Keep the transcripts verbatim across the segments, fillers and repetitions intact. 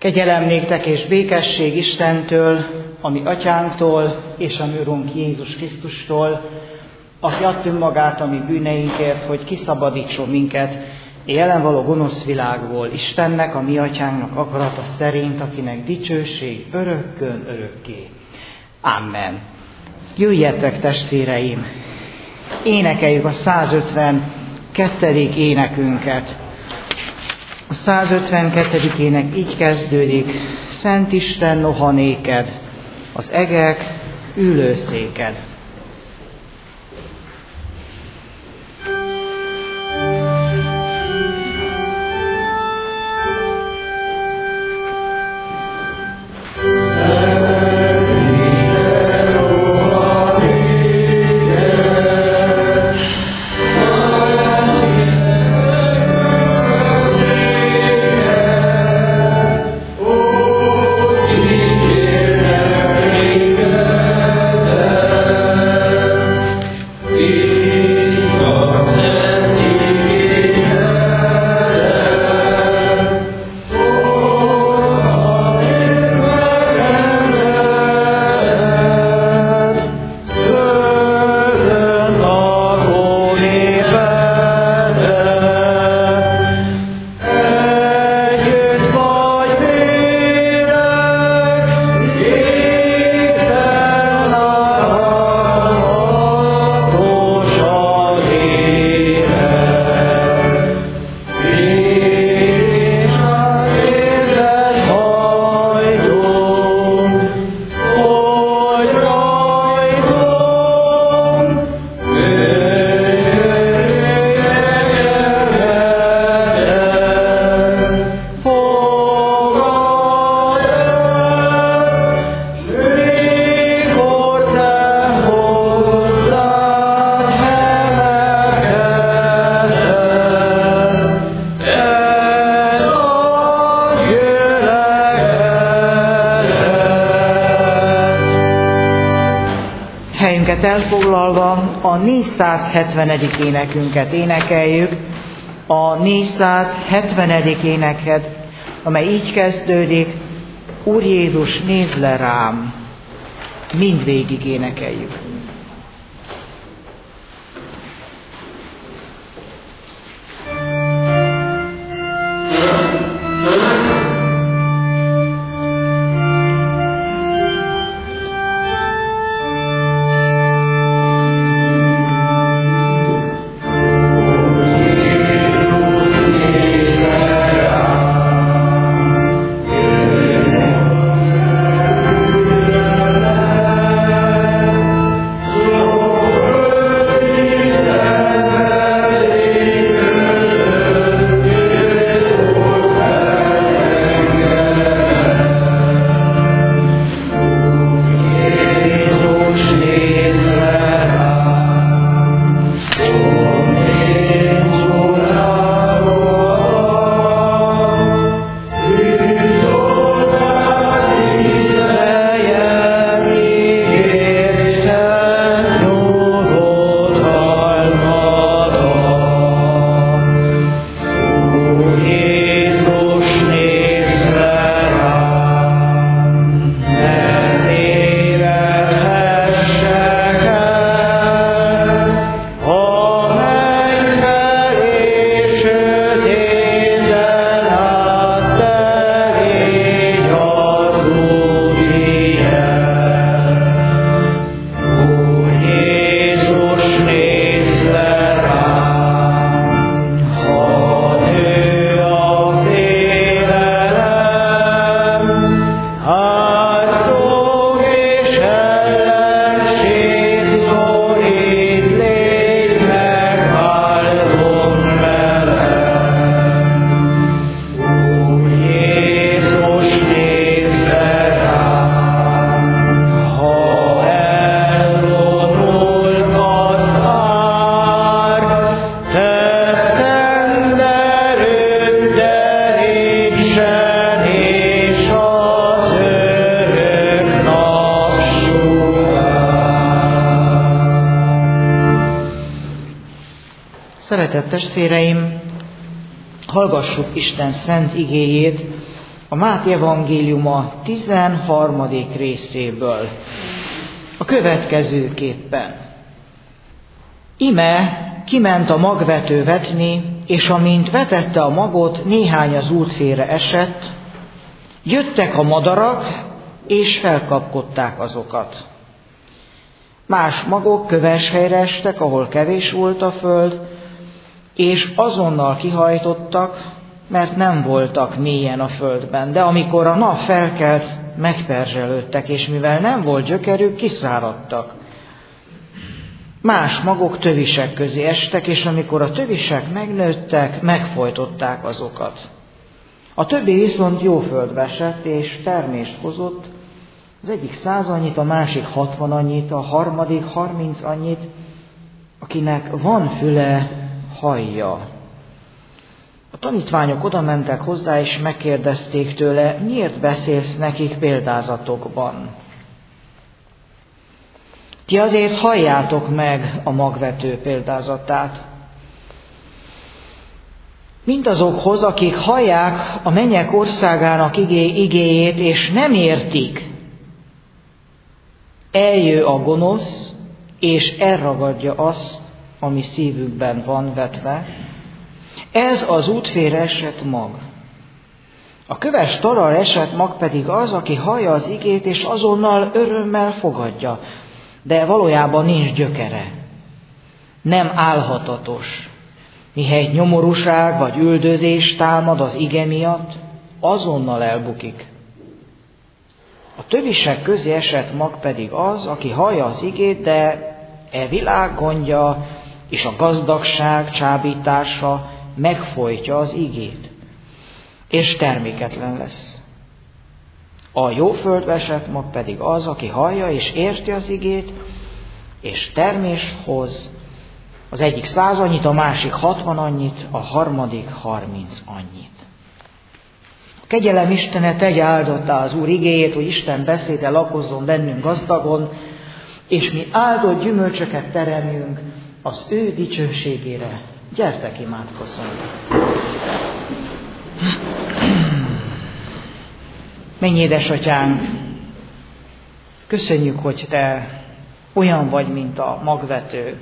Kegyelem néktek és békesség Istentől, a mi atyánktól és a mi Urunk Jézus Krisztustól, aki adta önmagát a mi bűneinkért, hogy kiszabadítson minket a jelen való gonosz világból, Istennek, a mi atyánknak akarata szerint, akinek dicsőség örökkön örökké. Amen. Jöjjetek, testvéreim, énekeljük a százötvenkettedik énekünket. A százötvenkettedik ének így kezdődik: Szent Isten, noha néked, az egek ülőszéked. Elfoglalva a négyszázhetvenedik énekünket énekeljük, a négyszázhetvenedik éneket, amely így kezdődik: Úr Jézus, nézz le rám! Mindvégig énekeljük. Szeretett testvéreim, hallgassuk Isten szent igéjét a Máté evangéliuma tizenharmadik részéből a következőképpen. Ime kiment a magvető vetni, és amint vetette a magot, néhány az útfélre esett, jöttek a madarak, és felkapkodták azokat. Más magok köves helyre estek, ahol kevés volt a föld, és azonnal kihajtottak, mert nem voltak mélyen a földben. De amikor a nap felkelt, megperzselődtek, és mivel nem volt gyökerük, kiszáradtak. Más magok tövisek közé estek, és amikor a tövisek megnőttek, megfojtották azokat. A többi viszont jó földbe esett, és termést hozott, az egyik száz annyit, a másik hatvan annyit, a harmadik harminc annyit, akinek van füle, hallja. A tanítványok oda mentek hozzá, és megkérdezték tőle, miért beszélsz nekik példázatokban? Ti azért halljátok meg a magvető példázatát. Mindazokhoz, akik hallják a mennyek országának igé, igéjét, és nem értik, eljő a gonosz, és elragadja azt, ami szívükben van vetve. Ez az útfélre esett mag. A köves talajra esett mag pedig az, aki hallja az igét, és azonnal örömmel fogadja, de valójában nincs gyökere. Nem állhatatos. Mihelyt nyomorúság vagy üldözés támad az ige miatt, azonnal elbukik. A tövisek közé esett mag pedig az, aki hallja az igét, de e világ gondja és a gazdagság csábítása megfojtja az igét, és terméketlen lesz. A jó földbe esett mag pedig az, aki hallja és érti az igét, és termést hoz, az egyik száz annyit, a másik hatvan annyit, a harmadik harminc annyit. A kegyelem Istene tegye áldottá az Úr igéjét, hogy Isten beszéde lakozzon bennünk gazdagon, és mi áldott gyümölcsöket teremjünk az ő dicsőségére. Gyertek, imádkozzunk! Mennyi édesatyánk, köszönjük, hogy te olyan vagy, mint a magvető,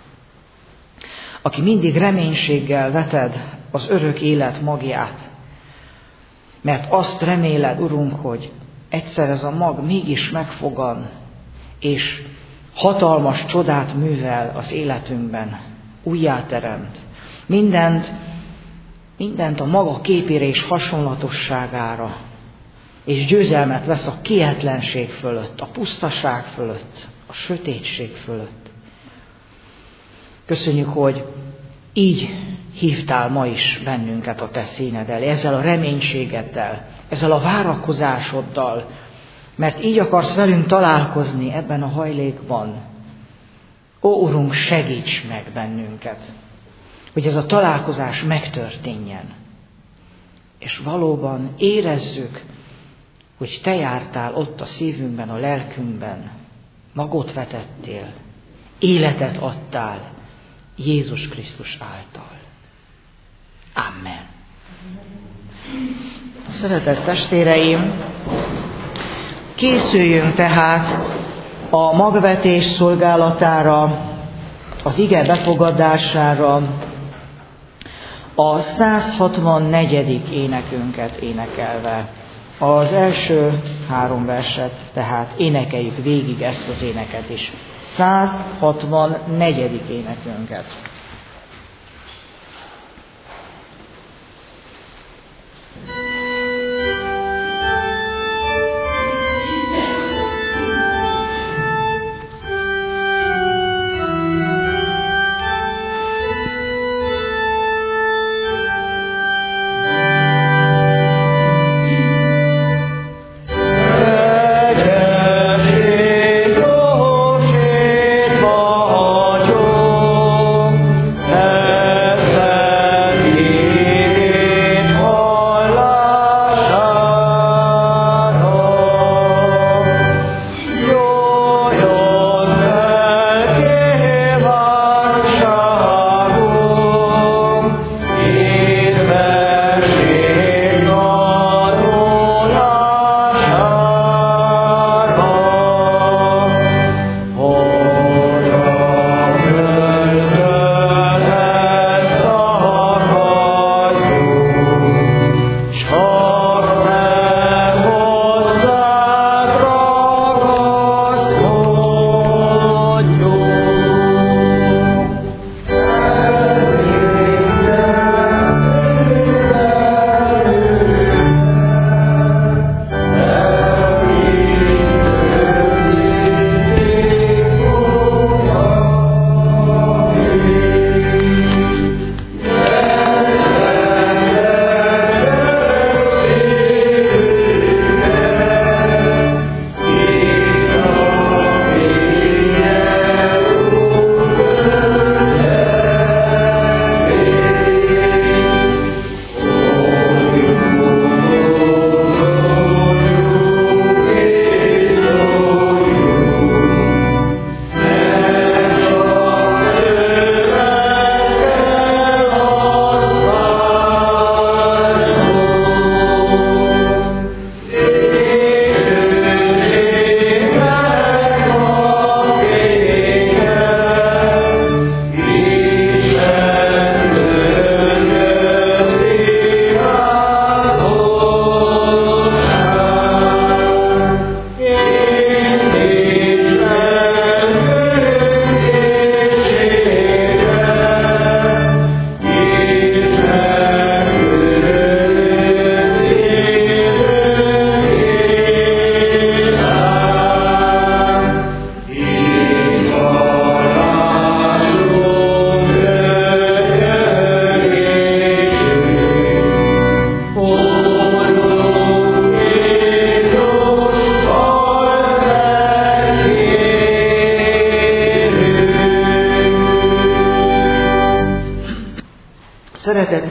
aki mindig reménységgel veted az örök élet magját, mert azt reméled, Urunk, hogy egyszer ez a mag mégis megfogan, és hatalmas csodát művel az életünkben, újjáteremt. Mindent, mindent a maga képére és hasonlatosságára, és győzelmet vesz a kihetlenség fölött, a pusztaság fölött, a sötétség fölött. Köszönjük, hogy így hívtál ma is bennünket a te színed elé, ezzel a reménységeddel, ezzel a várakozásoddal, mert így akarsz velünk találkozni ebben a hajlékban. Ó, Urunk, segíts meg bennünket, hogy ez a találkozás megtörténjen, és valóban érezzük, hogy te jártál ott a szívünkben, a lelkünkben, magot vetettél, életet adtál Jézus Krisztus által. Amen. Szeretett testvéreim, készüljünk tehát a magvetés szolgálatára, az ige befogadására, a száz hatvannegyedik énekünket énekelve. Az első három verset, tehát énekeljük végig ezt az éneket is. száz hatvannegyedik énekünket. Thank you.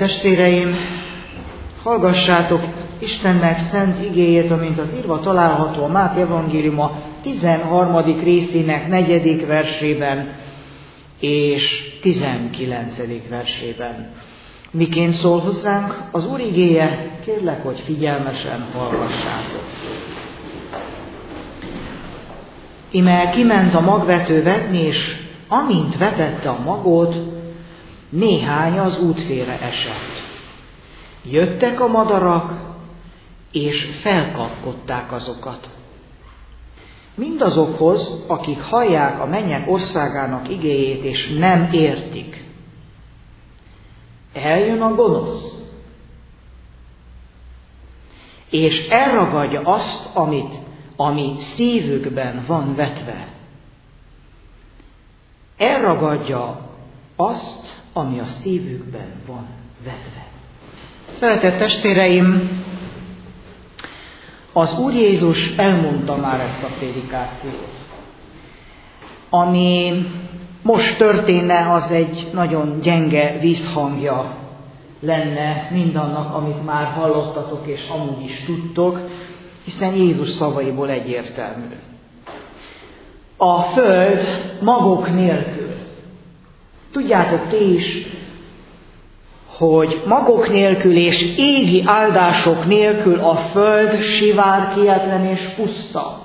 testvéreim, hallgassátok Istennek szent igéjét, amint az írva található a Máté evangéliuma tizenharmadik részének negyedik versében és tizenkilencedik versében. Miként szól hozzánk az Úr igéje, kérlek, hogy figyelmesen hallgassátok. Ime kiment a magvető vetni, és amint vetette a magot, néhány az útfélre esett. Jöttek a madarak, és felkapkodták azokat. Mindazokhoz, akik hallják a mennyek országának igéjét, és nem értik. Eljön a gonosz, és elragadja azt, amit, ami szívükben van vetve. Elragadja azt, ami a szívükben van vetve. Szeretett testvéreim, az Úr Jézus elmondta már ezt a prédikációt. Ami most történne, az egy nagyon gyenge vízhangja lenne mindannak, amit már hallottatok és amúgy is tudtok, hiszen Jézus szavaiból egyértelmű. A föld magok nélkül. Tudjátok ti is, hogy magok nélkül és égi áldások nélkül a föld sivár, kietlen és puszta.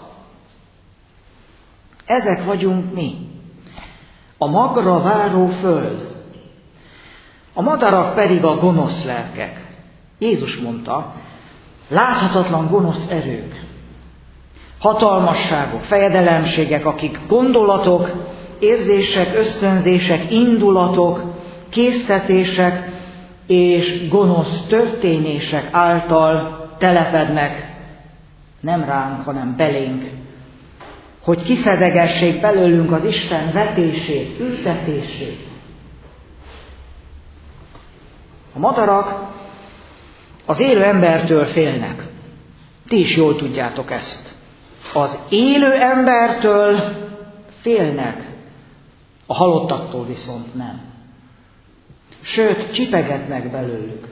Ezek vagyunk mi. A magra váró föld. A madarak pedig a gonosz lelkek. Jézus mondta, láthatatlan gonosz erők, hatalmasságok, fejedelemségek, akik gondolatok, érzések, ösztönzések, indulatok, késztetések és gonosz történések által telepednek nem ránk, hanem belénk, hogy kiszedegessék belőlünk az Isten vetését, ültetését. A madarak az élő embertől félnek. Ti is jól tudjátok ezt. Az élő embertől félnek, a halottaktól viszont nem. Sőt, csipegetnek belőlük.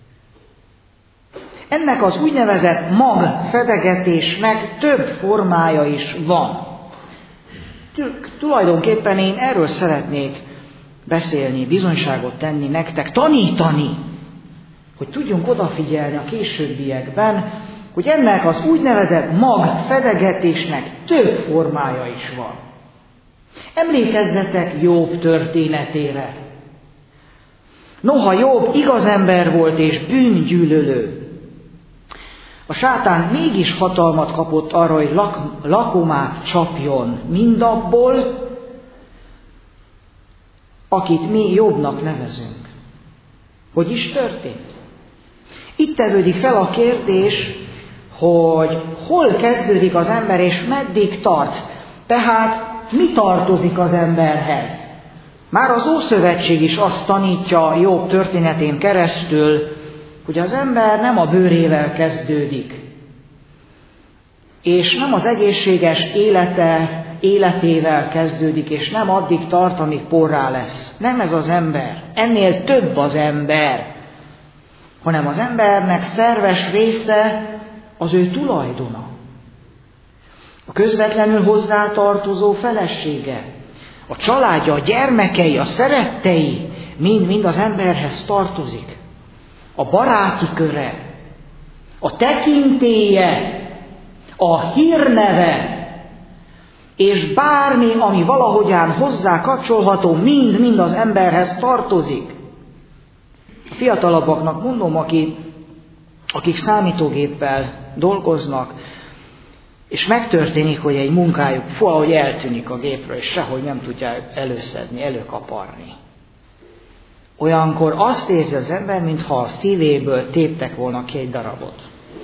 Ennek az úgynevezett magszedegetésnek több formája is van. Tulajdonképpen én erről szeretnék beszélni, bizonyságot tenni nektek, tanítani, hogy tudjunk odafigyelni a későbbiekben, hogy ennek az úgynevezett magszedegetésnek több formája is van. Emlékezzetek Jobb történetére. Noha Jobb igaz ember volt és bűngyűlölő, a sátán mégis hatalmat kapott arra, hogy lak- lakomát csapjon mindabból, akit mi Jobbnak nevezünk. Hogy is történt? Itt tevődik fel a kérdés, hogy hol kezdődik az ember és meddig tart. Tehát mi tartozik az emberhez? Már az Ószövetség is azt tanítja Jobb történetén keresztül, hogy az ember nem a bőrével kezdődik, és nem az egészséges élete, életével kezdődik, és nem addig tart, amíg porrá lesz. Nem ez az ember. Ennél több az ember, hanem az embernek szerves része az ő tulajdona. A közvetlenül hozzátartozó felesége, a családja, a gyermekei, a szerettei, mind-mind az emberhez tartozik. A baráti köre, a tekintélye, a hírneve, és bármi, ami valahogyan hozzá kapcsolható, mind-mind az emberhez tartozik. A fiatalabbaknak mondom, aki, akik számítógéppel dolgoznak, és megtörténik, hogy egy munkájuk valahogy eltűnik a gépről, és sehogy nem tudják előszedni, előkaparni. Olyankor azt érzi az ember, mintha a szívéből téptek volna ki egy darabot.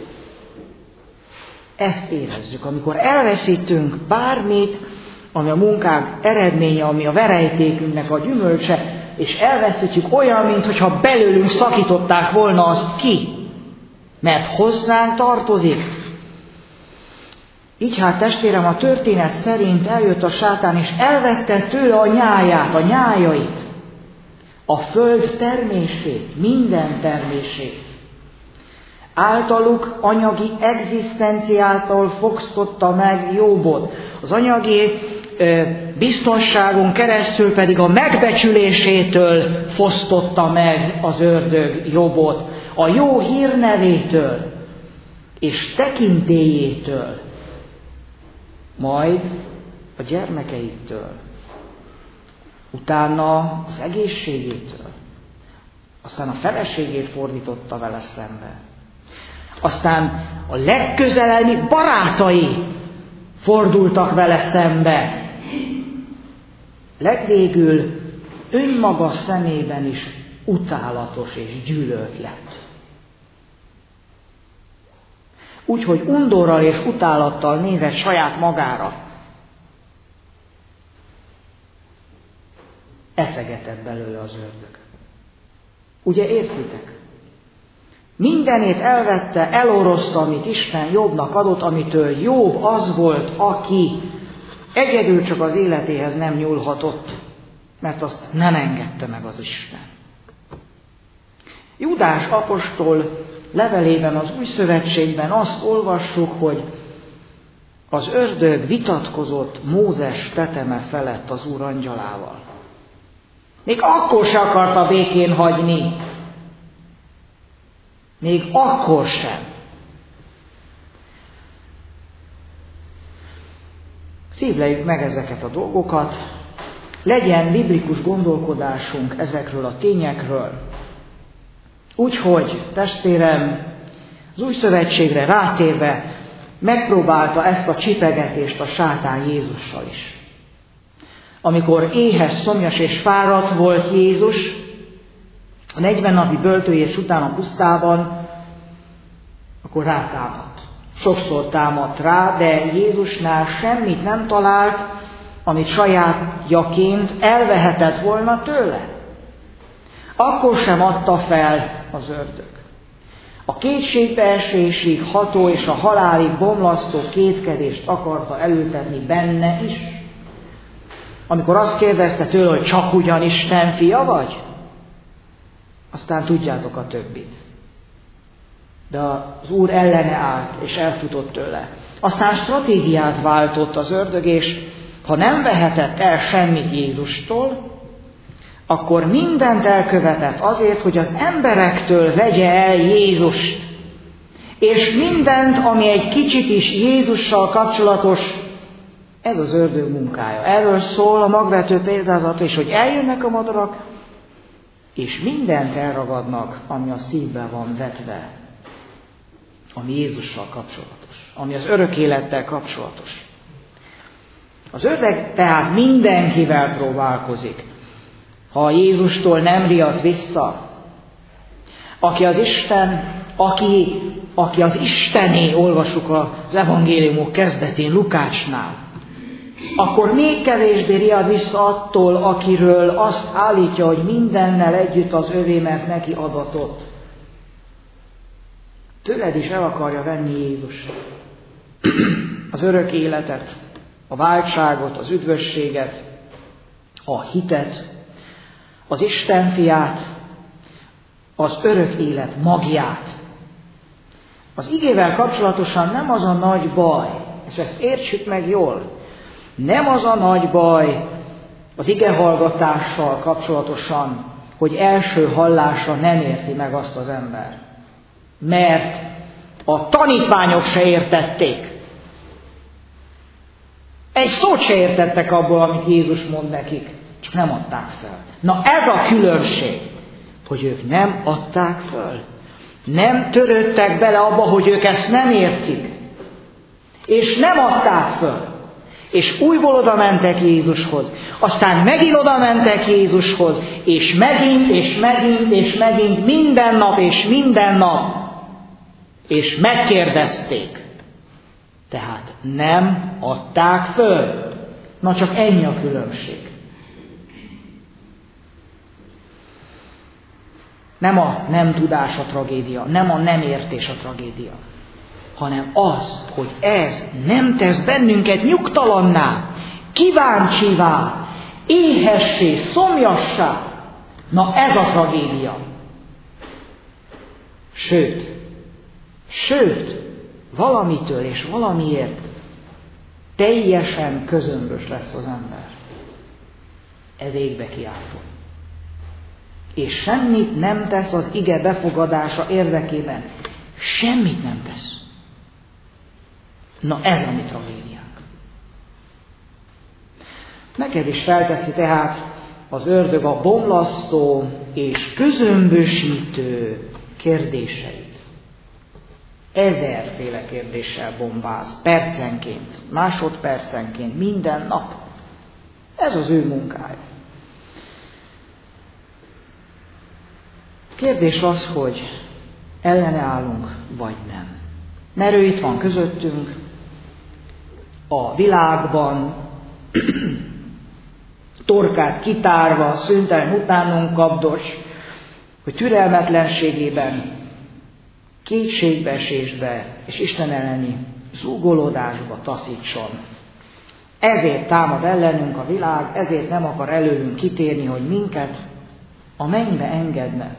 Ezt érezzük, amikor elveszítünk bármit, ami a munkánk eredménye, ami a verejtékünknek a gyümölcse, és elveszítjük olyan, mintha belőlünk szakították volna azt ki, mert hozzánk tartozik. Így hát testvérem, a történet szerint eljött a sátán, és elvette tőle a nyáját, a nyájait, a föld termését, minden termését. Általuk anyagi egzisztenciától fosztotta meg Jóbot. Az anyagi ö, biztonságon keresztül pedig a megbecsülésétől fosztotta meg az ördög Jóbot. A jó hírnevétől és tekintélyétől, majd a gyermekeitől, utána az egészségétől, aztán a feleségét fordította vele szembe. Aztán a legközelebbi barátai fordultak vele szembe. Legvégül önmaga szemében is utálatos és gyűlölt lett. Úgyhogy undorral és utálattal nézett saját magára. Eszegetett belőle az ördög. Ugye értitek? Mindenét elvette, elorozta, amit Isten Jobbnak adott, amitől Jobb az volt, aki egyedül csak az életéhez nem nyúlhatott, mert azt nem engedte meg az Isten. Júdás apostol levelében, az Új Szövetségben azt olvassuk, hogy az ördög vitatkozott Mózes teteme felett az Úr angyalával. Még akkor se akarta békén hagyni. Még akkor sem. Szívleljük meg ezeket a dolgokat, legyen biblikus gondolkodásunk ezekről a tényekről. Úgyhogy, testvérem, az Új Szövetségre rátérve megpróbálta ezt a csipegetést a sátán Jézussal is. Amikor éhes, szomjas és fáradt volt Jézus, a negyven napi böltőjés után a pusztában, akkor rátámadt. Sokszor támadt rá, de Jézusnál semmit nem talált, amit sajátjaként elvehetett volna tőle. Akkor sem adta fel az ördög. A kétségbeesésig ható és a halálig bomlasztó kétkedést akarta elültetni benne is. Amikor azt kérdezte tőle, hogy csak ugyan Isten fia vagy? Aztán tudjátok a többit. De az Úr ellene állt, és elfutott tőle. Aztán stratégiát váltott az ördög, és ha nem vehetett el semmit Jézustól, akkor mindent elkövetett azért, hogy az emberektől vegye el Jézust. És mindent, ami egy kicsit is Jézussal kapcsolatos, ez az ördög munkája. Erről szól a magvető példázat, és hogy eljönnek a madarak, és mindent elragadnak, ami a szívben van vetve, ami Jézussal kapcsolatos, ami az örök élettel kapcsolatos. Az ördög tehát mindenkivel próbálkozik, ha Jézustól nem riadt vissza. Aki az Isten, aki, aki az Istené, olvasjuk az evangéliumok kezdetén Lukácsnál, akkor még kevésbé riad vissza attól, akiről azt állítja, hogy mindennel együtt az övé, mert neki adatott. Tőled is el akarja venni Jézus az örök életet, a váltságot, az üdvösséget, a hitet, az Isten fiát, az örök élet magját. Az igével kapcsolatosan nem az a nagy baj, és ezt értsük meg jól, nem az a nagy baj az igehallgatással kapcsolatosan, hogy első hallásra nem érti meg azt az ember. Mert a tanítványok se értették. Egy szót se értettek abból, amit Jézus mond nekik, csak nem adták fel. Na ez a különbség, hogy ők nem adták föl. Nem törődtek bele abba, hogy ők ezt nem értik. És nem adták föl. És újból oda mentek Jézushoz. Aztán megint oda mentek Jézushoz, és megint, és megint, és megint, minden nap, és minden nap. És megkérdezték. Tehát nem adták föl. Na csak ennyi a különbség. Nem a nem tudás a tragédia, nem a nem értés a tragédia, hanem az, hogy ez nem tesz bennünket nyugtalanná, kíváncsivá, éhessé, szomjassá, Na ez a tragédia. Sőt, sőt, valamitől és valamiért teljesen közömbös lesz az ember. Ez égbe kiáltó. És semmit nem tesz az ige befogadása érdekében. Semmit nem tesz. Na ez a mi tragédiánk. Neked is felteszi tehát az ördög a bomlasztó és közömbösítő kérdéseit. Ezerféle kérdéssel bombáz, percenként, másodpercenként, minden nap. Ez az ő munkája. Kérdés az, hogy ellene állunk, vagy nem. Mert ő itt van közöttünk, a világban, torkát kitárva, szüntelen utánunk kapdos, hogy türelmetlenségében, kétségbeesésbe és Isten elleni zúgolódásba taszítson. Ezért támad ellenünk a világ, ezért nem akar előlünk kitérni, hogy minket a mennybe engedne.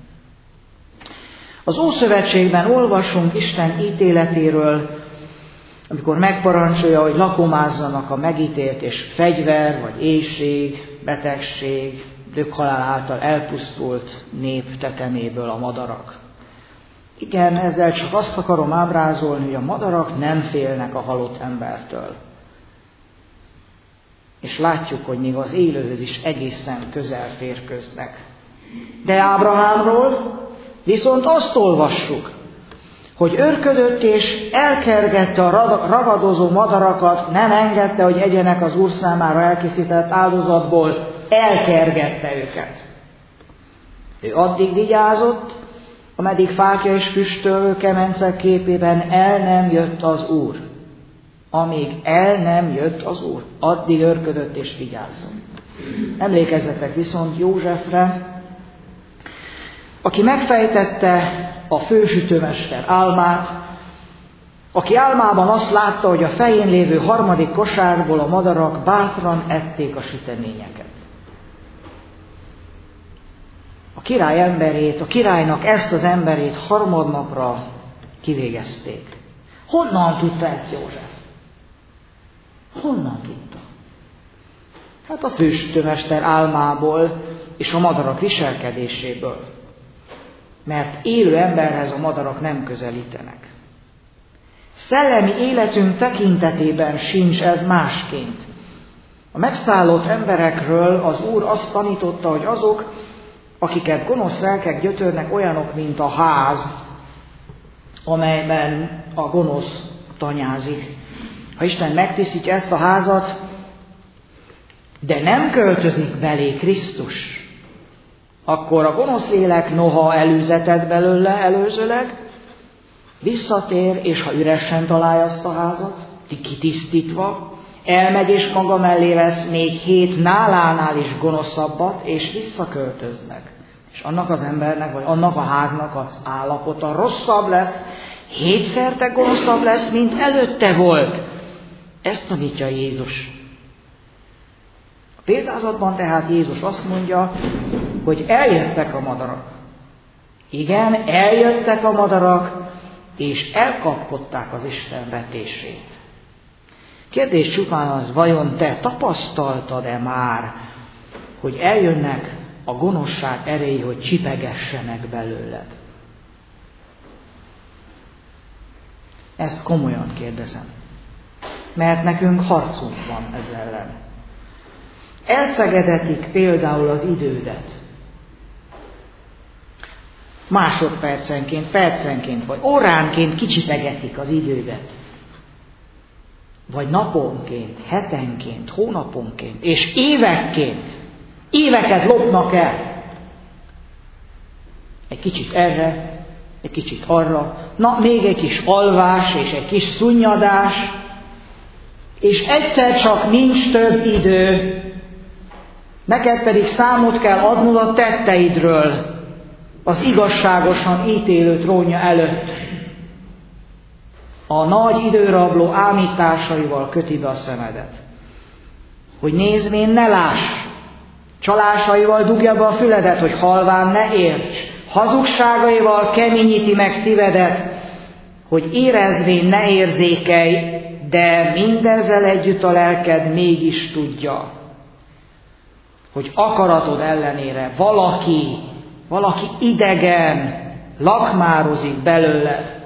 Az Ószövetségben olvasunk Isten ítéletéről, amikor megparancsolja, hogy lakomázzanak a megítélt és fegyver, vagy éhség, betegség, döghalál által elpusztult nép teteméből a madarak. Igen, ezzel csak azt akarom ábrázolni, hogy a madarak nem félnek a halott embertől. És látjuk, hogy még az élőhöz is egészen közel férköznek. De Ábrahámról viszont azt olvassuk, hogy őrködött és elkergette a ragadozó madarakat, nem engedte, hogy egyenek az Úr számára elkészített áldozatból, elkergette őket. Ő addig vigyázott, ameddig fákja és füstölő kemencek képében el nem jött az Úr. Amíg el nem jött az Úr, addig őrködött és vigyázott. Emlékezzetek viszont Józsefre, aki megfejtette a fősütőmester álmát, aki álmában azt látta, hogy a fején lévő harmadik kosárból a madarak bátran ették a süteményeket. A király emberét, a királynak ezt az emberét harmadnapra kivégezték. Honnan tudta ezt József? Honnan tudta? Hát a fősütőmester álmából és a madarak viselkedéséből. Mert élő emberhez a madarak nem közelítenek. Szellemi életünk tekintetében sincs ez másként. A megszállott emberekről az Úr azt tanította, hogy azok, akiket gonosz lelkek gyötörnek, olyanok, mint a ház, amelyben a gonosz tanyázik. Ha Isten megtisztítja ezt a házat, de nem költözik belé Krisztus, akkor a gonosz lélek noha előzetett belőle előzőleg, visszatér, és ha üresen találja azt a házat, kitisztítva, elmegy és maga mellé vesz még hét nálánál is gonoszabbat, és visszaköltöznek. És annak az embernek, vagy annak a háznak az állapota rosszabb lesz, hétszerte gonoszabb lesz, mint előtte volt. Ezt tanítja Jézus. A példázatban tehát Jézus azt mondja, hogy eljöttek a madarak. Igen, eljöttek a madarak, és elkapkodták az Isten vetését. Kérdés csupán az, vajon te tapasztaltad-e már, hogy eljönnek a gonoszság erejé, hogy csipegessenek belőled? Ezt komolyan kérdezem. Mert nekünk harcunk van ez ellen. Elszegedetik például az idődet. Másodpercenként, percenként, vagy óránként kicsipegetik az idődet. Vagy naponként, hetenként, hónaponként, és évekként. Éveket lopnak el. Egy kicsit erre, egy kicsit arra, na még egy kis alvás és egy kis szunnyadás, és egyszer csak nincs több idő, neked pedig számot kell adnod a tetteidről az igazságosan ítélő trónja előtt. A nagy időrabló ámításaival köti be a szemedet, hogy nézvén ne láss, Csalásaival dugja be a füledet, hogy halván ne érts. Hazugságaival keményíti meg szívedet, hogy érezvén ne érzékelj, de mindezzel együtt a lelked mégis tudja, hogy akaratod ellenére valaki, valaki idegen lakmározik belőled.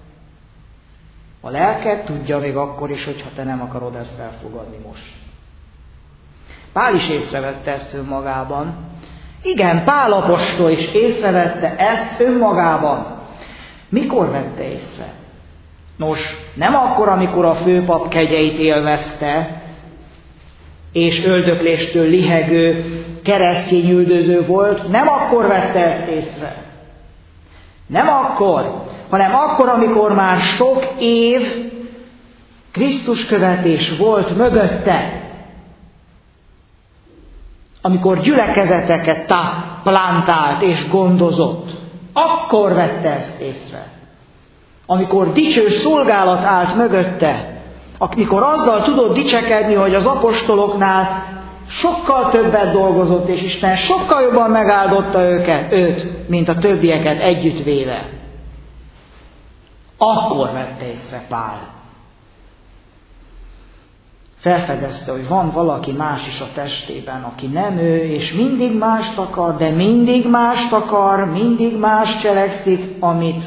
A lelked tudja még akkor is, hogyha te nem akarod ezt elfogadni most. Pál is észrevette ezt önmagában. Igen, Pál apostol is észrevette ezt önmagában. Mikor vette észre? Nos, nem akkor, amikor a főpap kegyeit élvezte, és öldökléstől lihegő keresztényüldöző volt, nem akkor vette ezt észre. Nem akkor, hanem akkor, amikor már sok év Krisztus követés volt mögötte. Amikor gyülekezeteket plantált és gondozott, akkor vette ezt észre. Amikor dicső szolgálat állt mögötte, amikor azzal tudott dicsekedni, hogy az apostoloknál sokkal többet dolgozott, és Isten sokkal jobban megáldotta őket, őt, mint a többieket együttvéve. Akkor vette észre Pál. Felfedezte, hogy van valaki más is a testében, aki nem ő, és mindig mást akar, de mindig mást akar, mindig más cselekszik, amit,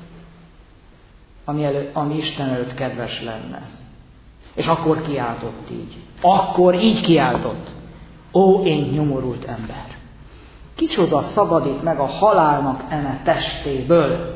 ami, elő, ami Isten előtt kedves lenne. És akkor kiáltott így. Akkor így kiáltott. Ó, én nyomorult ember! Kicsoda szabadít meg a halálnak eme testéből?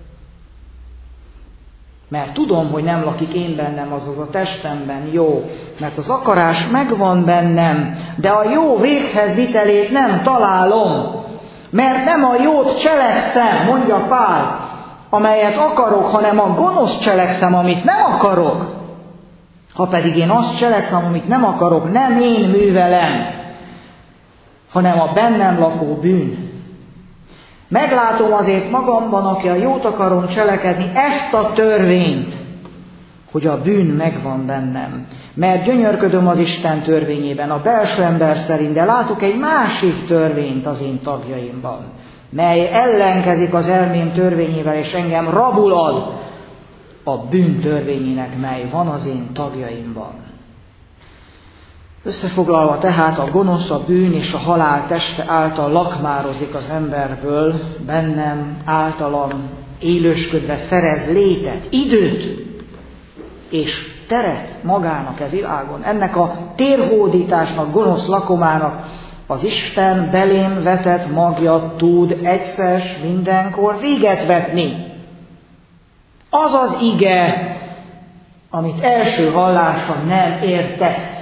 Mert tudom, hogy nem lakik én bennem, azaz a testemben jó, mert az akarás megvan bennem, de a jó véghez vitelét nem találom, mert nem a jót cselekszem, mondja Pál, amelyet akarok, hanem a gonosz cselekszem, amit nem akarok. Ha pedig én azt cselekszem, amit nem akarok, nem én művelem, hanem a bennem lakó bűn. Meglátom azért magamban, aki a jót akarom cselekedni, ezt a törvényt, hogy a bűn megvan bennem. Mert gyönyörködöm az Isten törvényében, a belső ember szerint, de látok egy másik törvényt az én tagjaimban, mely ellenkezik az elmém törvényével, és engem rabul ad a bűn törvényének, mely van az én tagjaimban. Összefoglalva tehát a gonosz, a bűn és a halál teste által lakmározik az emberből, bennem, általam élősködve szerez létet, időt és teret magának e világon. Ennek a térhódításnak, gonosz lakomának az Isten belém vetett magja tud egyszer mindenkor véget vetni. Az az ige, amit első hallásra nem értesz.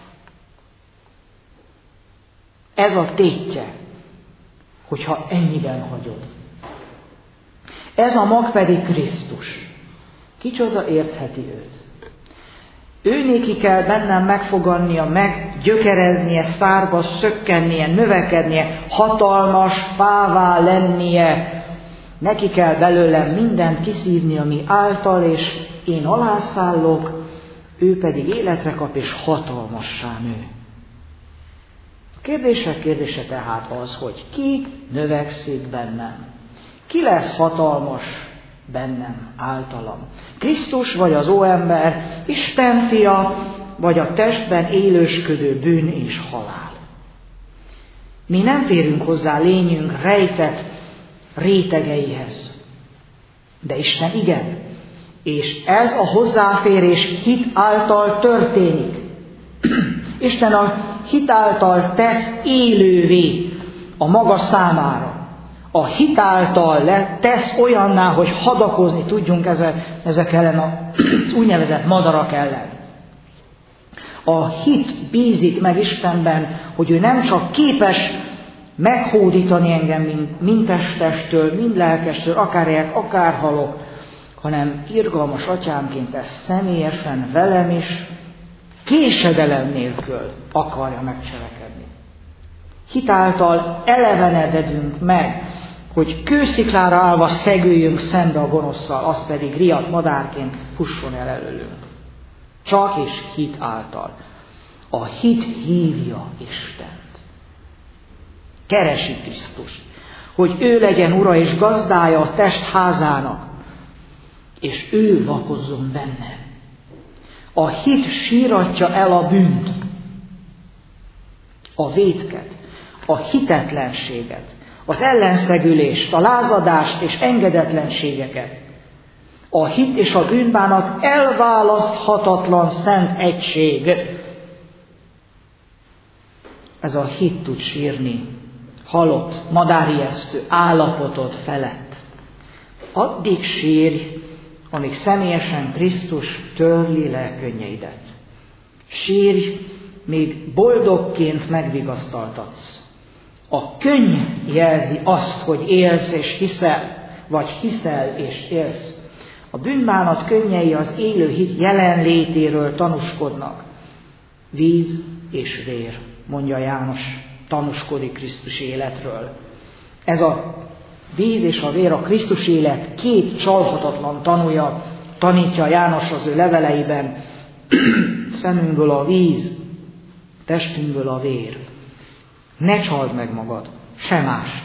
Ez a tétje, hogyha ennyiben hagyod. Ez a mag pedig Krisztus. Kicsoda értheti őt? Ő néki kell bennem megfogannia, meggyökereznie, szárba szökkennie, növekednie, hatalmas fává lennie. Neki kell belőlem mindent kiszívni, ami által, és én alászállok, ő pedig életre kap, és hatalmassá nő. A kérdések kérdése tehát az, hogy ki növekszik bennem. Ki lesz hatalmas bennem, általam? Krisztus vagy az óember, Isten fia, vagy a testben élősködő bűn és halál. Mi nem férünk hozzá lényünk rejtett rétegeihez. De Isten igen. És ez a hozzáférés hit által történik. Isten a hit által tesz élővé a maga számára. A hit által tesz olyanná, hogy hadakozni tudjunk ezek ellen, az úgynevezett madarak ellen. A hit bízik meg Istenben, hogy ő nem csak képes meghódítani engem, mint, mind testestől, mind lelkestől, akár éljek, akár halok, hanem irgalmas atyámként ezt személyesen velem is, késedelem nélkül akarja megcselekedni. Hitáltal elevenededünk meg, hogy kősziklára állva szegüljünk szembe a gonoszszal, az pedig riadt madárként fusson el előlünk. Csak és hit által. A hit hívja Istent. Keresi Krisztust, hogy ő legyen ura és gazdája a testházának, és ő lakozzon benne. A hit síratja el a bűnt, a vétket, a hitetlenséget, az ellenszegülést, a lázadást és engedetlenségeket. A hit és a bűnbánat elválaszthatatlan szent egység. Ez a hit tud sírni halott, madárijesztő állapotot felett. Addig sírj, amíg személyesen Krisztus törli le könnyeidet. Sírj, míg boldogként megvigasztaltatsz. A könny jelzi azt, hogy élsz és hiszel, vagy hiszel és élsz. A bűnbánat könnyei az élő hit jelenlétéről tanúskodnak. Víz és vér, mondja János, tanúskodik Krisztus életről. Ez a víz és a vér, a Krisztus élet két csalhatatlan tanúja, tanítja János az ő leveleiben. Szemünkből a víz, testünkből a vér. Ne csald meg magad, se mást.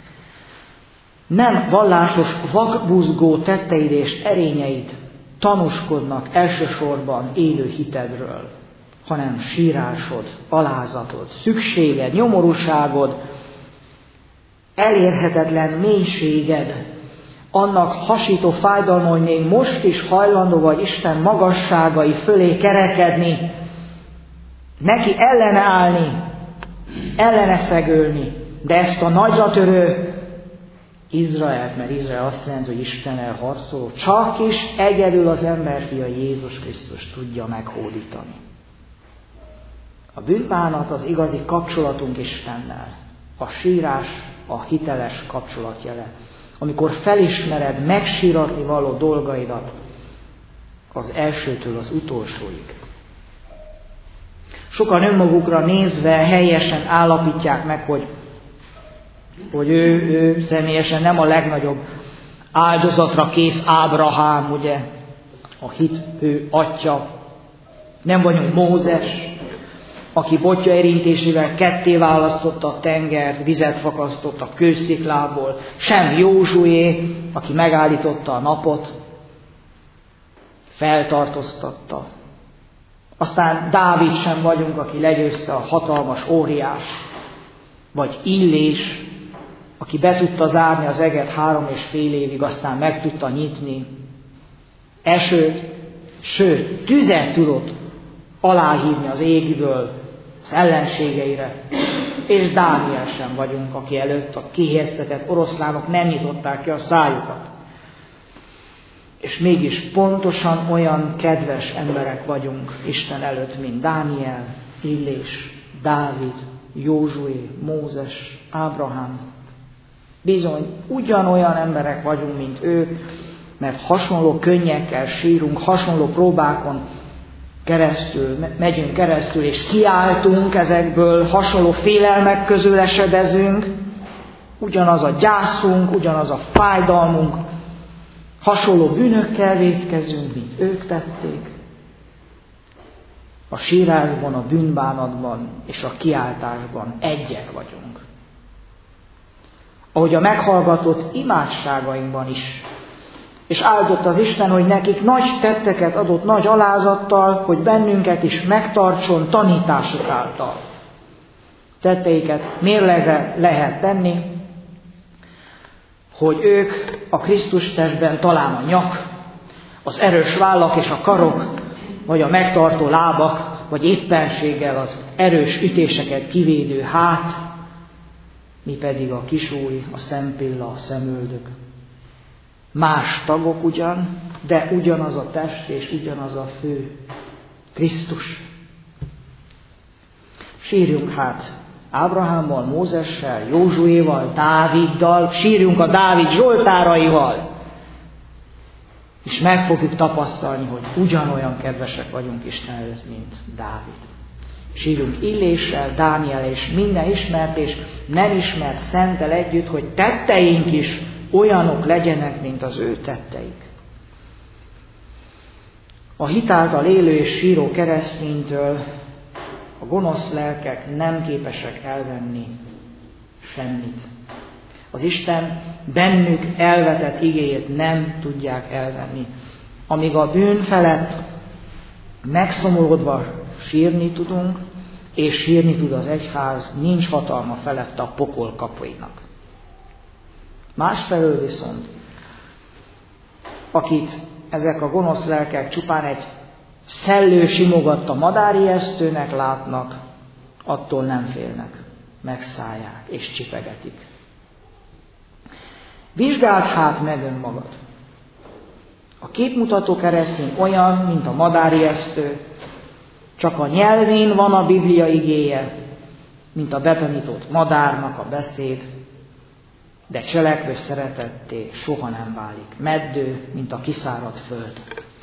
Nem vallásos, vakbuzgó tetteid és erényeid tanúskodnak elsősorban élő hitedről, hanem sírásod, alázatod, szükséged, nyomorúságod, elérhetetlen mélységed, annak hasító fájdalma, hogy még most is hajlandó vagy Isten magasságai fölé kerekedni, neki ellene állni, ellene szegülni, de ezt a nagyra törő Izraelt, mert Izrael azt jelenti, hogy Istennel harcoló, csak is egyedül az emberfia Jézus Krisztus tudja meghódítani. A bűnbánat az igazi kapcsolatunk Istennel. A sírás a hiteles kapcsolatjele. Amikor felismered megsíratni való dolgaidat az elsőtől az utolsóig. Sokan önmagukra nézve helyesen állapítják meg, hogy, hogy ő, ő személyesen nem a legnagyobb áldozatra kész Ábrahám, ugye, a hit ő atya. Nem vagyunk Mózes, aki botja érintésével ketté választotta a tengert, vizet fakasztott a kősziklából, sem Józsué, aki megállította a napot, feltartóztatta. Aztán Dávid sem vagyunk, aki legyőzte a hatalmas óriás, vagy Illés, aki be tudta zárni az eget három és fél évig, aztán meg tudta nyitni. Esőt, sőt, tüzet tudott aláhívni az égből az ellenségeire. És Dániel sem vagyunk, aki előtt a kihéztetett oroszlánok nem nyitották ki a szájukat. És mégis pontosan olyan kedves emberek vagyunk Isten előtt, mint Dániel, Illés, Dávid, Józsué, Mózes, Ábrahám. Bizony, ugyanolyan emberek vagyunk, mint ők, mert hasonló könnyekkel sírunk, hasonló próbákon keresztül, megyünk keresztül, és kiáltunk ezekből, hasonló félelmek közül esedezünk, ugyanaz a gyászunk, ugyanaz a fájdalmunk, hasonló bűnökkel vétkezünk, mint ők tették. A sírásban, a bűnbánatban és a kiáltásban egyek vagyunk. Ahogy a meghallgatott imádságainkban is. És áldott az Isten, hogy nekik nagy tetteket adott nagy alázattal, hogy bennünket is megtartson tanítások által. Tetteiket mérlegre lehet tenni, hogy ők a Krisztus testben talán a nyak, az erős vállak és a karok, vagy a megtartó lábak, vagy éppenséggel az erős ütéseket kivédő hát, mi pedig a kisúj, a szempilla, a szemöldök. Más tagok ugyan, de ugyanaz a test és ugyanaz a fő, Krisztus. Sírjunk hát Ábrahámmal, Mózessel, Józsuéval, Dáviddal, sírjunk a Dávid zsoltáraival, és meg fogjuk tapasztalni, hogy ugyanolyan kedvesek vagyunk Isten előtt, mint Dávid. Sírjunk Illéssel, Dániel és minden ismert és nem ismert szenttel együtt, hogy tetteink is olyanok legyenek, mint az ő tetteik. A hitáltal élő és síró kereszténytől a gonosz lelkek nem képesek elvenni Semmit. Az Isten bennük elvetett igéjét nem tudják elvenni. Amíg a bűn felett megszomorodva sírni tudunk, és sírni tud az egyház, nincs hatalma felett a pokol kapuinak. Másfelől viszont, akit ezek a gonosz lelkek csupán egy szellő simogatta madárijesztőnek látnak, attól nem félnek, megszállják és csipegetik. Vizsgáld hát meg önmagad. A képmutató keresztény olyan, mint a madárijesztő, csak a nyelvén van a Biblia igéje, mint a betanított madárnak a beszéd, de cselekvő szeretetté soha nem válik. Meddő, mint a kiszáradt föld.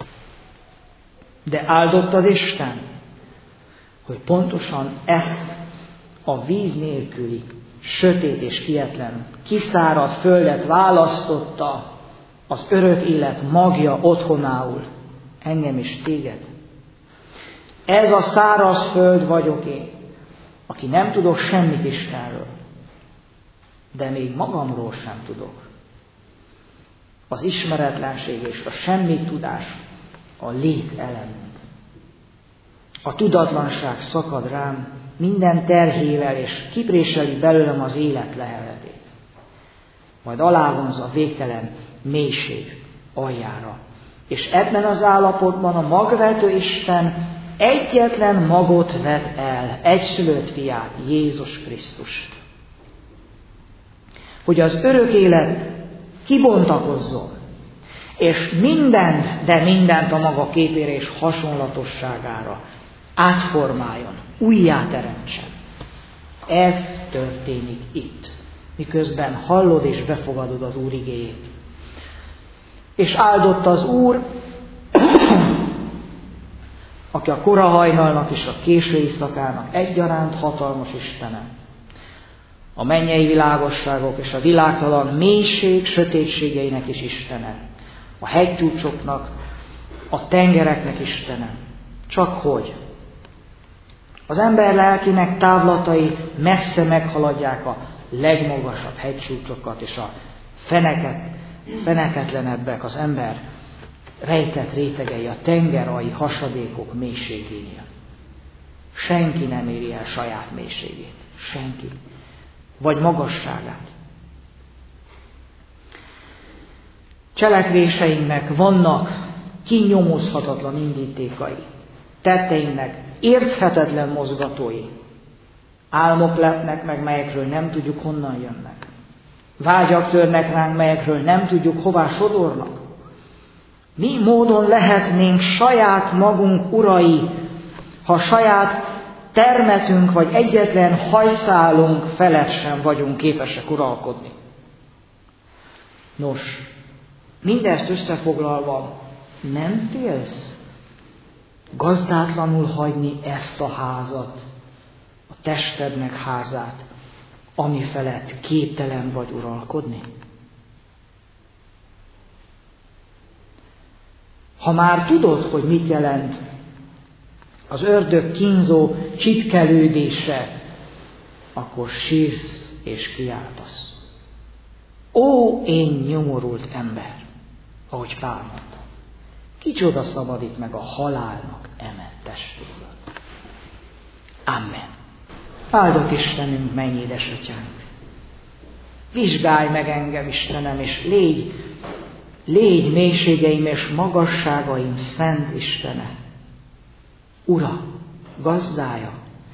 De áldott az Isten, hogy pontosan ezt a víz nélküli, sötét és kietlen, kiszáradt földet választotta az örök élet magja otthonául, engem és téged. Ez a száraz föld vagyok én, aki nem tudok semmit Istenről, de még magamról sem tudok. Az ismeretlenség és a semmit tudás a lét elemünk. A tudatlanság szakad rám minden terhével, és kipréseli belőlem az élet leheletét. Majd alávonz a végtelen mélység aljára. És ebben az állapotban a magvető Isten egyetlen magot vet el, egyszülött fiát, Jézus Krisztust. Hogy az örök élet kibontakozzon, és mindent, de mindent a maga képére és hasonlatosságára átformáljon, újjáteremtsen. Ez történik itt, miközben hallod és befogadod az Úr igéjét. És áldott az Úr, aki a kora hajnalnak és a késő éjszakának egyaránt hatalmas Istene, a mennyei világosságok és a világtalan mélység sötétségeinek is Istene, a hegycsúcsoknak, a tengereknek Istene. Csak hogy az ember lelkének távlatai messze meghaladják a legmagasabb hegycsúcsokat, és a feneket, feneketlenebbek az ember rejtett rétegei, a tengeralji hasadékok mélységénél. Senki nem éri el saját mélységét. Senki. Vagy magasságát. Cselekvéseinknek vannak kinyomozhatatlan indítékai. Tetteinknek érthetetlen mozgatói. Álmok lepnek meg, melyekről nem tudjuk, honnan jönnek. Vágyak törnek ránk, melyekről nem tudjuk, hová sodornak. Mi módon lehetnénk saját magunk urai, ha saját termetünk vagy egyetlen hajszálunk felett sem vagyunk képesek uralkodni? Nos, mindezt összefoglalva, nem félsz gazdátlanul hagyni ezt a házat, a testednek házát, ami felett képtelen vagy uralkodni? Ha már tudod, hogy mit jelent az ördög kínzó csipkelődése, akkor sírsz és kiáltasz. Ó, én nyomorult ember, ahogy Pál mondta, kicsoda szabadít meg a halálnak emet testéből. Amen. Áldott Istenünk, menj édesatyánk! Vizsgálj meg engem, Istenem, és légy, légy mélységeim és magasságaim szent Istene, Ura, gazdája!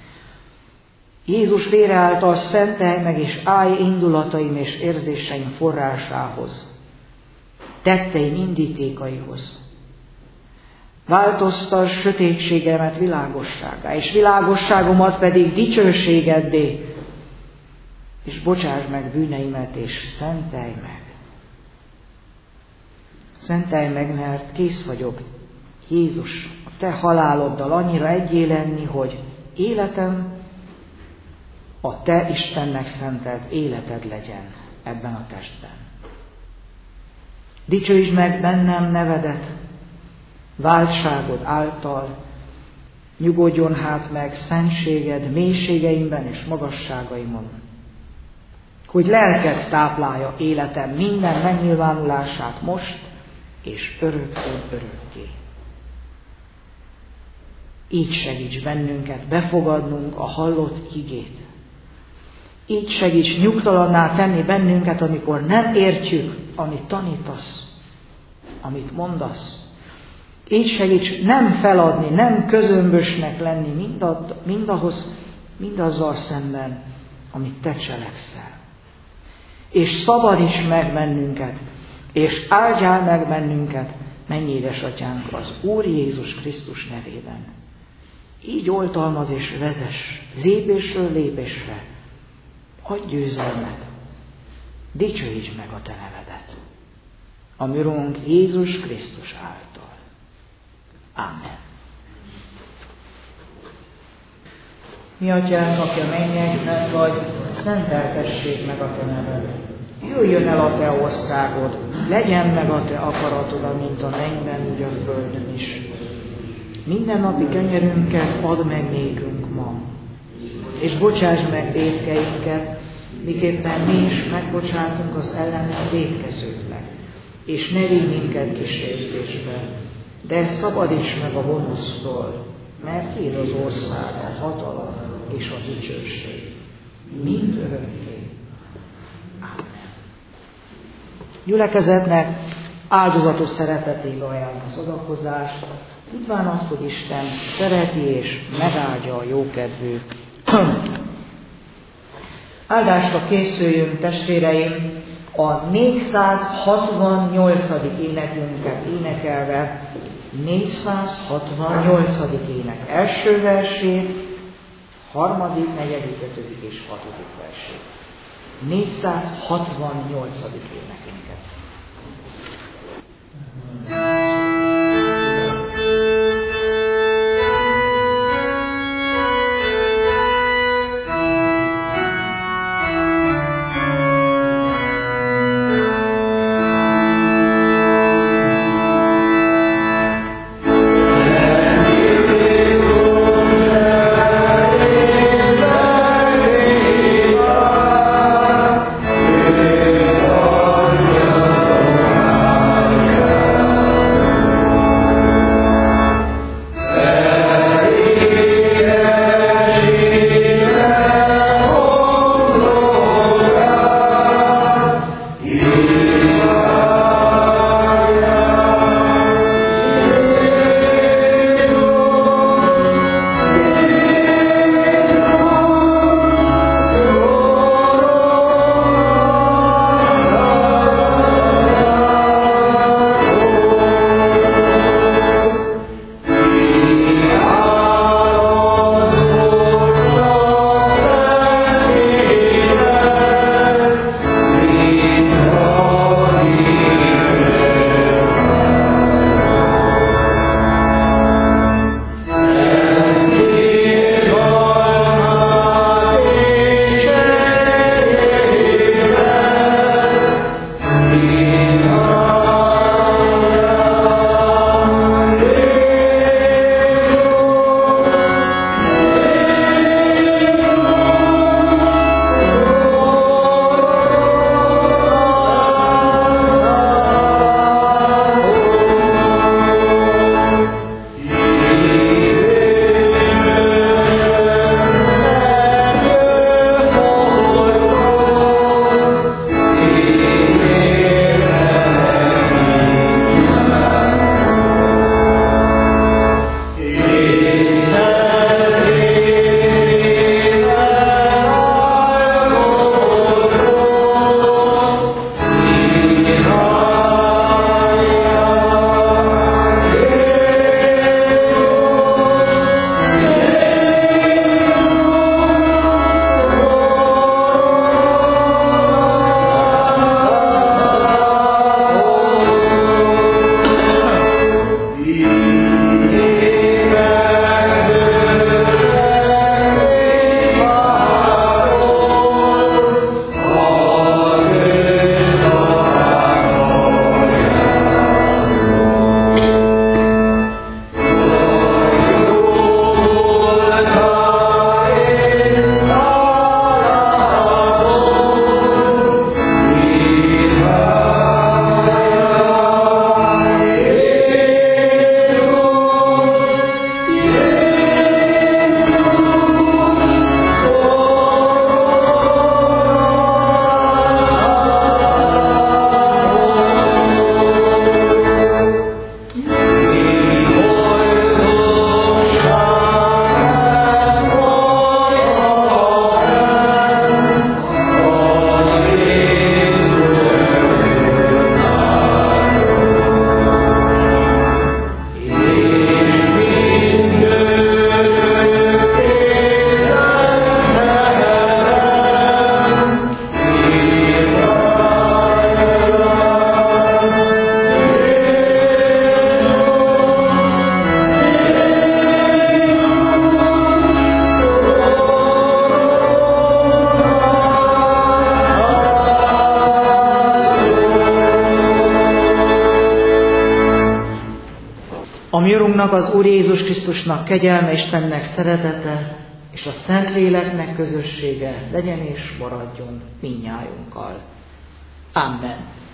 Jézus vére által szentelj meg, és állj indulataim és érzéseim forrásához, tetteim indítékaihoz. Változtass sötétségemet világossággá, és világosságomat pedig dicsőségeddé, és bocsáss meg bűneimet, és szentelj meg. Szentelj meg, mert kész vagyok, Jézus, a te haláloddal annyira egyé lenni, hogy életem a te Istennek szentelt életed legyen ebben a testben. Dicsőítsd meg bennem nevedet, váltságod által, nyugodjon hát meg szentséged mélységeimben és magasságaimon. hogy lelked táplálja életem minden megnyilvánulását most és örökkön örökké. Így segíts bennünket befogadnunk a hallott igét. Így segíts nyugtalanná tenni bennünket, amikor nem értjük, amit tanítasz, amit mondasz. Így segíts nem feladni, nem közömbösnek lenni mindad, mindahhoz, mindazzal szemben, amit te cselekszel. És szabadíts meg bennünket, és áldjál meg bennünket, mennyi édesatyánk, az Úr Jézus Krisztus nevében. Így oltalmaz és vezess lépésről lépésre, adj győzelmet, dicsőítsd meg a te nevedet. A mi Urunk Jézus Krisztus által. Amen. Mi atyánk, aki a mennyekben vagy, szenteltessék meg a te neved. Jöjjön el a te országod, legyen meg a te akaratod, amint a mennyben, úgy a földön is. Minden napi kenyerünket add meg nékünk ma, és bocsáss meg vétkeinket, miképpen mi is megbocsátunk az ellenünk vétkezőknek, és ne vigy minket kísértésbe, de szabadíts meg a gonosztól, mert tiéd az ország, a hatalom és a dicsőség mind örökké. Amen. Gyülekezetnek áldozatos szeretetével ajánlom az adakozást, tudván azt, hogy Isten szereti és megáldja a jókedvű. Áldásra készüljünk, testvéreim, a négyszázhatvannyolcadik énekünket énekelve, négyszázhatvannyolcadik ének első versét, harmadik, negyedik, ötödik és hatodik versét. négyszázhatvannyolcadik énekünket. Yeah. Urunk, az Úr Jézus Krisztusnak kegyelme, Istennek szeretete, és a Szentléleknek közössége legyen és maradjon mindnyájunkkal. Amen.